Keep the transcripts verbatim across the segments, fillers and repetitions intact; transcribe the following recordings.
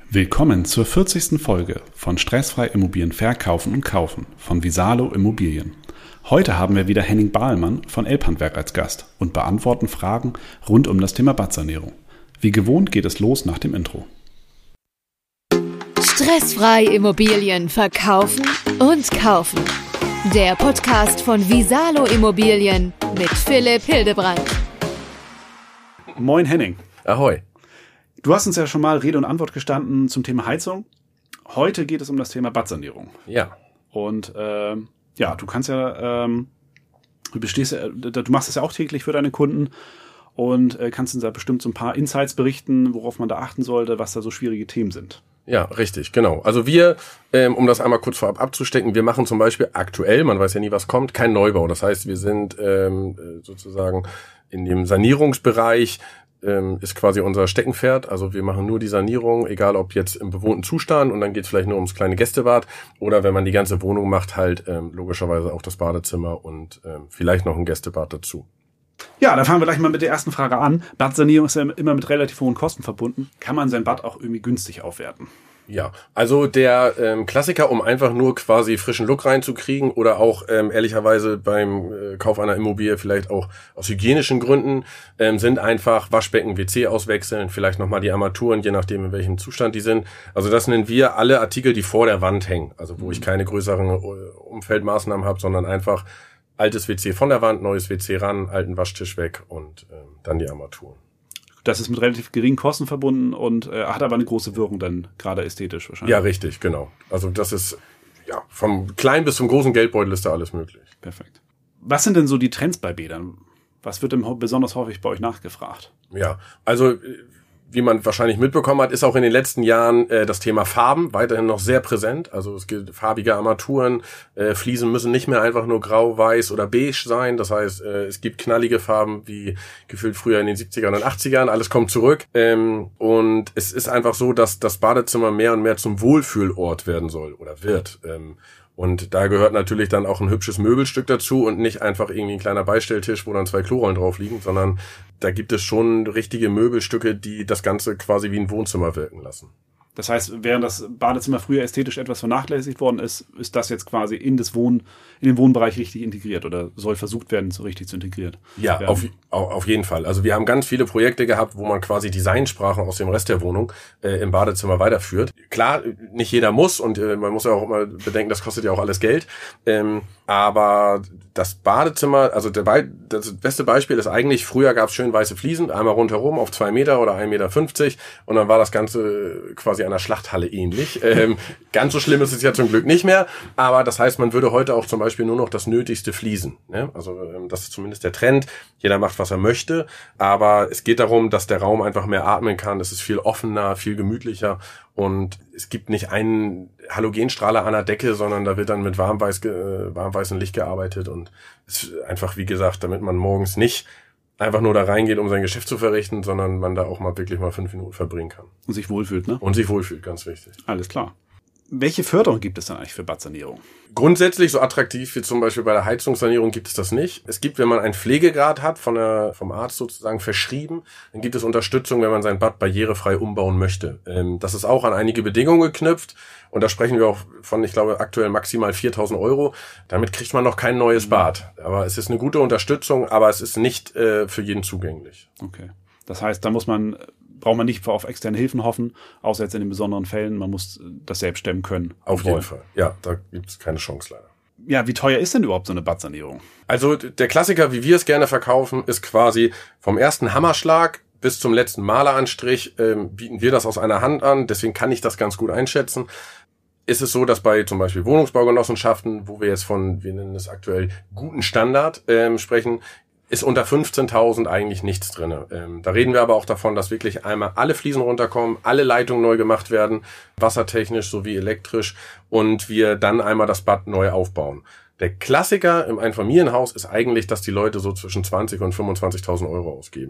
Willkommen zur vierzigsten Folge von Stressfrei Immobilien verkaufen und kaufen von Visalo Immobilien. Heute haben wir wieder Henning Bahlmann von Elbhandwerk als Gast und beantworten Fragen rund um das Thema Badsanierung. Wie gewohnt geht es los nach dem Intro. Stressfrei Immobilien verkaufen und kaufen. Der Podcast von Visalo Immobilien mit Philipp Hildebrand. Moin Henning. Ahoi. Du hast uns ja schon mal Rede und Antwort gestanden zum Thema Heizung. Heute geht es um das Thema Badsanierung. Ja. Und ähm, ja, du kannst ja, ähm, du bestehst ja, du machst das ja auch täglich für deine Kunden und äh, kannst uns da bestimmt so ein paar Insights berichten, worauf man da achten sollte, was da so schwierige Themen sind. Ja, richtig, genau. Also wir, ähm, um das einmal kurz vorab abzustecken, wir machen zum Beispiel aktuell, man weiß ja nie, was kommt, kein Neubau. Das heißt, wir sind ähm, sozusagen in dem Sanierungsbereich, ähm, ist quasi unser Steckenpferd. Also wir machen nur die Sanierung, egal ob jetzt im bewohnten Zustand und dann geht es vielleicht nur ums kleine Gästebad oder wenn man die ganze Wohnung macht, halt ähm, logischerweise auch das Badezimmer und ähm, vielleicht noch ein Gästebad dazu. Ja, dann fangen wir gleich mal mit der ersten Frage an. Badsanierung ist ja immer mit relativ hohen Kosten verbunden. Kann man sein Bad auch irgendwie günstig aufwerten? Ja, also der ähm, Klassiker, um einfach nur quasi frischen Look reinzukriegen oder auch ähm, ehrlicherweise beim äh, Kauf einer Immobilie vielleicht auch aus hygienischen Gründen, ähm, sind einfach Waschbecken, W C auswechseln, vielleicht nochmal die Armaturen, je nachdem in welchem Zustand die sind. Also das nennen wir alle Artikel, die vor der Wand hängen, also wo ich keine größeren äh, Umfeldmaßnahmen habe, sondern einfach altes W C von der Wand, neues W C ran, alten Waschtisch weg und ähm, dann die Armaturen. Das ist mit relativ geringen Kosten verbunden und äh, hat aber eine große Wirkung dann, gerade ästhetisch wahrscheinlich. Ja, richtig, genau. Also das ist, ja, vom kleinen bis zum großen Geldbeutel ist da alles möglich. Perfekt. Was sind denn so die Trends bei Bädern? Was wird denn besonders häufig bei euch nachgefragt? Ja, also wie man wahrscheinlich mitbekommen hat, ist auch in den letzten Jahren äh, das Thema Farben weiterhin noch sehr präsent. Also es gibt farbige Armaturen, äh, Fliesen müssen nicht mehr einfach nur grau, weiß oder beige sein. Das heißt, äh, es gibt knallige Farben wie gefühlt früher in den siebzigern und achtzigern. Alles kommt zurück. Ähm, und es ist einfach so, dass das Badezimmer mehr und mehr zum Wohlfühlort werden soll oder wird. Ähm, Und da gehört natürlich dann auch ein hübsches Möbelstück dazu und nicht einfach irgendwie ein kleiner Beistelltisch, wo dann zwei Klorollen drauf liegen, sondern da gibt es schon richtige Möbelstücke, die das Ganze quasi wie ein Wohnzimmer wirken lassen. Das heißt, während das Badezimmer früher ästhetisch etwas vernachlässigt worden ist, ist das jetzt quasi in das Wohn, in den Wohnbereich richtig integriert oder soll versucht werden, so richtig zu integrieren? Ja, auf, auf jeden Fall. Also wir haben ganz viele Projekte gehabt, wo man quasi Designsprachen aus dem Rest der Wohnung äh, im Badezimmer weiterführt. Klar, nicht jeder muss und äh, man muss ja auch immer bedenken, das kostet ja auch alles Geld. Ähm, aber das Badezimmer, also der Be- das beste Beispiel ist eigentlich, früher gab es schön weiße Fliesen, einmal rundherum auf zwei Meter oder ein Meter fünfzig und dann war das Ganze quasi einer Schlachthalle ähnlich. Ähm, ganz so schlimm ist es ja zum Glück nicht mehr, aber das heißt, man würde heute auch zum Beispiel nur noch das Nötigste fließen. Ne? Also ähm, das ist zumindest der Trend. Jeder macht, was er möchte, aber es geht darum, dass der Raum einfach mehr atmen kann. Es ist viel offener, viel gemütlicher und es gibt nicht einen Halogenstrahler an der Decke, sondern da wird dann mit warmweiß, äh, warmweißem Licht gearbeitet und es ist einfach, wie gesagt, damit man morgens nicht einfach nur da reingeht, um sein Geschäft zu verrichten, sondern man da auch mal wirklich mal fünf Minuten verbringen kann. Und sich wohlfühlt, ne? Und sich wohlfühlt, ganz wichtig. Alles klar. Welche Förderung gibt es dann eigentlich für Badsanierung? Grundsätzlich so attraktiv wie zum Beispiel bei der Heizungssanierung gibt es das nicht. Es gibt, wenn man einen Pflegegrad hat, von der, vom Arzt sozusagen verschrieben, dann gibt es Unterstützung, wenn man sein Bad barrierefrei umbauen möchte. Ähm, das ist auch an einige Bedingungen geknüpft und da sprechen wir auch von, ich glaube, aktuell maximal viertausend Euro. Damit kriegt man noch kein neues Bad. Aber es ist eine gute Unterstützung, aber es ist nicht äh, für jeden zugänglich. Okay. Das heißt, da muss man... braucht man nicht auf externe Hilfen hoffen, außer jetzt in den besonderen Fällen. Man muss das selbst stemmen können. Auf jeden Fall. Ja, da gibt es keine Chance leider. Ja, wie teuer ist denn überhaupt so eine Badsanierung? Also der Klassiker, wie wir es gerne verkaufen, ist quasi vom ersten Hammerschlag bis zum letzten Maleranstrich ähm, bieten wir das aus einer Hand an. Deswegen kann ich das ganz gut einschätzen. Ist es so, dass bei zum Beispiel Wohnungsbaugenossenschaften, wo wir jetzt von, wir nennen es aktuell guten Standard ähm, sprechen, ist unter fünfzehntausend eigentlich nichts drin. Ähm, da reden wir aber auch davon, dass wirklich einmal alle Fliesen runterkommen, alle Leitungen neu gemacht werden, wassertechnisch sowie elektrisch und wir dann einmal das Bad neu aufbauen. Der Klassiker im Einfamilienhaus ist eigentlich, dass die Leute so zwischen zwanzig und fünfundzwanzigtausend Euro ausgeben.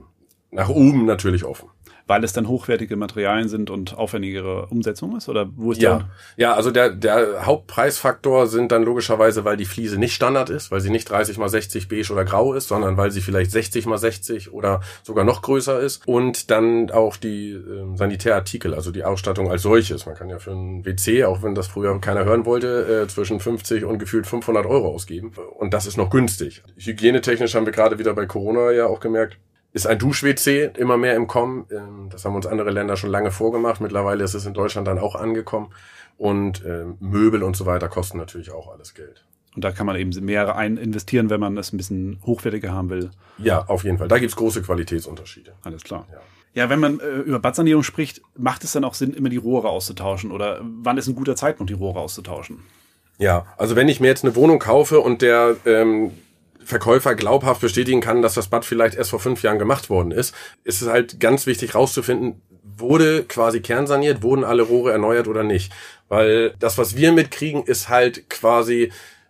nach oben natürlich offen. Weil es dann hochwertige Materialien sind und aufwendigere Umsetzung ist? Oder wo ist ja. der? Ja, also der, der Hauptpreisfaktor sind dann logischerweise, weil die Fliese nicht Standard ist, weil sie nicht dreißig mal sechzig beige oder grau ist, sondern weil sie vielleicht sechzig mal sechzig oder sogar noch größer ist. Und dann auch die äh, Sanitärartikel, also die Ausstattung als solches. Man kann ja für ein W C, auch wenn das früher keiner hören wollte, äh, zwischen fünfzig und gefühlt fünfhundert Euro ausgeben. Und das ist noch günstig. Hygienetechnisch haben wir gerade wieder bei Corona ja auch gemerkt, ist ein Dusch-W C immer mehr im Kommen. Das haben uns andere Länder schon lange vorgemacht. Mittlerweile ist es in Deutschland dann auch angekommen. Und äh, Möbel und so weiter kosten natürlich auch alles Geld. Und da kann man eben mehr rein investieren, wenn man es ein bisschen hochwertiger haben will. Ja, auf jeden Fall. Da gibt's große Qualitätsunterschiede. Alles klar. Ja. Ja, wenn man äh, über Badsanierung spricht, macht es dann auch Sinn, immer die Rohre auszutauschen? Oder wann ist ein guter Zeitpunkt, die Rohre auszutauschen? Ja, also wenn ich mir jetzt eine Wohnung kaufe und der ähm, Verkäufer glaubhaft bestätigen kann, dass das Bad vielleicht erst vor fünf Jahren gemacht worden ist, ist es halt ganz wichtig rauszufinden, wurde quasi kernsaniert, wurden alle Rohre erneuert oder nicht. Weil das, was wir mitkriegen, ist halt quasi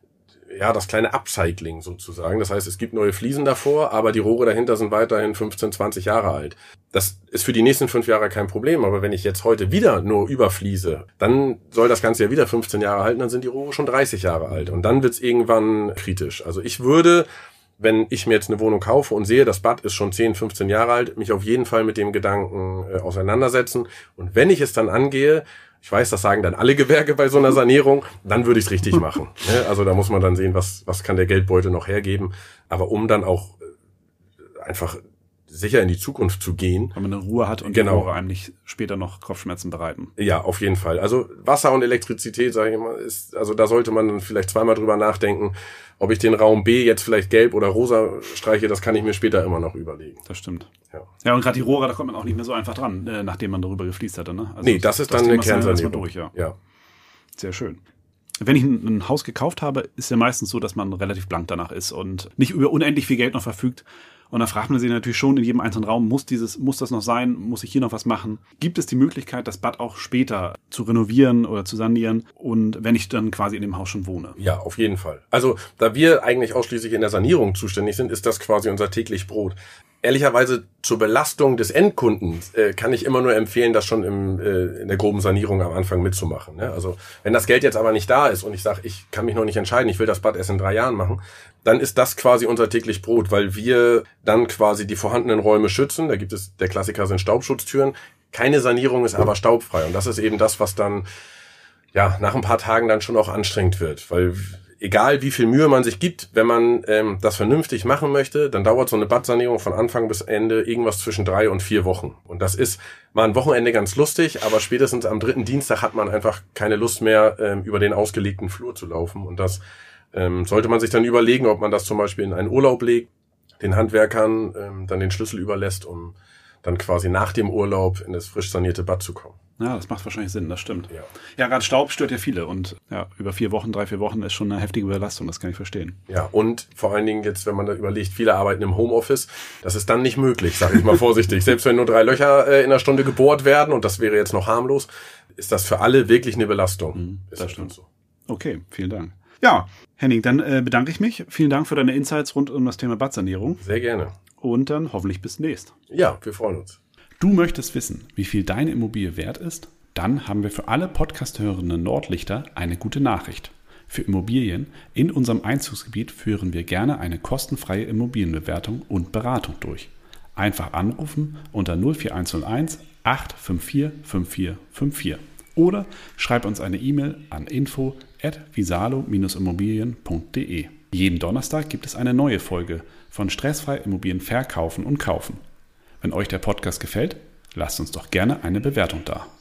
ja das kleine Upcycling sozusagen. Das heißt, es gibt neue Fliesen davor, aber die Rohre dahinter sind weiterhin fünfzehn, zwanzig Jahre alt. Das ist für die nächsten fünf Jahre kein Problem, aber wenn ich jetzt heute wieder nur überfliese, dann soll das Ganze ja wieder fünfzehn Jahre halten, dann sind die Rohre schon dreißig Jahre alt und dann wird's irgendwann kritisch. Also ich würde, wenn ich mir jetzt eine Wohnung kaufe und sehe, das Bad ist schon zehn, fünfzehn Jahre alt, mich auf jeden Fall mit dem Gedanken äh, auseinandersetzen und wenn ich es dann angehe, ich weiß, das sagen dann alle Gewerke bei so einer Sanierung, dann würde ich es richtig machen. Also da muss man dann sehen, was was kann der Geldbeutel noch hergeben. Aber um dann auch einfach sicher in die Zukunft zu gehen. Wenn man eine Ruhe hat und genau. die Rohre einem nicht später noch Kopfschmerzen bereiten. Ja, auf jeden Fall. Also Wasser und Elektrizität, sage ich mal, ist, also da sollte man dann vielleicht zweimal drüber nachdenken, ob ich den Raum B jetzt vielleicht gelb oder rosa streiche, das kann ich mir später immer noch überlegen. Das stimmt. Ja, ja und gerade die Rohre, da kommt man auch nicht mehr so einfach dran, äh, nachdem man darüber gefliest hatte. Ne? Also nee, das ist das dann eine Kernsanierung. Durch, ja. ja. Sehr schön. Wenn ich ein, ein Haus gekauft habe, ist ja meistens so, dass man relativ blank danach ist und nicht über unendlich viel Geld noch verfügt. Und da fragt man sich natürlich schon in jedem einzelnen Raum, muss dieses, muss das noch sein? Muss ich hier noch was machen? Gibt es die Möglichkeit, das Bad auch später zu renovieren oder zu sanieren? Und wenn ich dann quasi in dem Haus schon wohne? Ja, auf jeden Fall. Also, da wir eigentlich ausschließlich in der Sanierung zuständig sind, ist das quasi unser täglich Brot. Ehrlicherweise zur Belastung des Endkunden äh, kann ich immer nur empfehlen, das schon im, äh, in der groben Sanierung am Anfang mitzumachen. Ne? Also wenn das Geld jetzt aber nicht da ist und ich sage, ich kann mich noch nicht entscheiden, ich will das Bad erst in drei Jahren machen, dann ist das quasi unser täglich Brot, weil wir dann quasi die vorhandenen Räume schützen. Da gibt es, der Klassiker sind Staubschutztüren. Keine Sanierung ist aber staubfrei und das ist eben das, was dann ja nach ein paar Tagen dann schon auch anstrengend wird, weil egal wie viel Mühe man sich gibt, wenn man ähm, das vernünftig machen möchte, dann dauert so eine Badsanierung von Anfang bis Ende irgendwas zwischen drei und vier Wochen. Und das ist mal ein Wochenende ganz lustig, aber spätestens am dritten Dienstag hat man einfach keine Lust mehr, ähm, über den ausgelegten Flur zu laufen. Und das ähm, sollte man sich dann überlegen, ob man das zum Beispiel in einen Urlaub legt, den Handwerkern ähm, dann den Schlüssel überlässt, um dann quasi nach dem Urlaub in das frisch sanierte Bad zu kommen. Ja, das macht wahrscheinlich Sinn, das stimmt. Ja, ja gerade Staub stört ja viele und ja, über vier Wochen, drei, vier Wochen ist schon eine heftige Belastung, das kann ich verstehen. Ja, und vor allen Dingen jetzt, wenn man da überlegt, viele arbeiten im Homeoffice, das ist dann nicht möglich, sage ich mal vorsichtig. Selbst wenn nur drei Löcher äh, in einer Stunde gebohrt werden und das wäre jetzt noch harmlos, ist das für alle wirklich eine Belastung. Mhm, ist das stimmt. So. Okay, vielen Dank. Ja, Henning, dann äh, bedanke ich mich. Vielen Dank für deine Insights rund um das Thema Badsanierung. Sehr gerne. Und dann hoffentlich bis demnächst. Ja, wir freuen uns. Du möchtest wissen, wie viel deine Immobilie wert ist? Dann haben wir für alle Podcast-hörenden Nordlichter eine gute Nachricht. Für Immobilien in unserem Einzugsgebiet führen wir gerne eine kostenfreie Immobilienbewertung und Beratung durch. Einfach anrufen unter null vier eins null eins acht fünf vier fünf vier fünf vier oder schreib uns eine E-Mail an info at visalo dash immobilien punkt de. Jeden Donnerstag gibt es eine neue Folge von Stressfrei Immobilien verkaufen und kaufen. Wenn euch der Podcast gefällt, lasst uns doch gerne eine Bewertung da.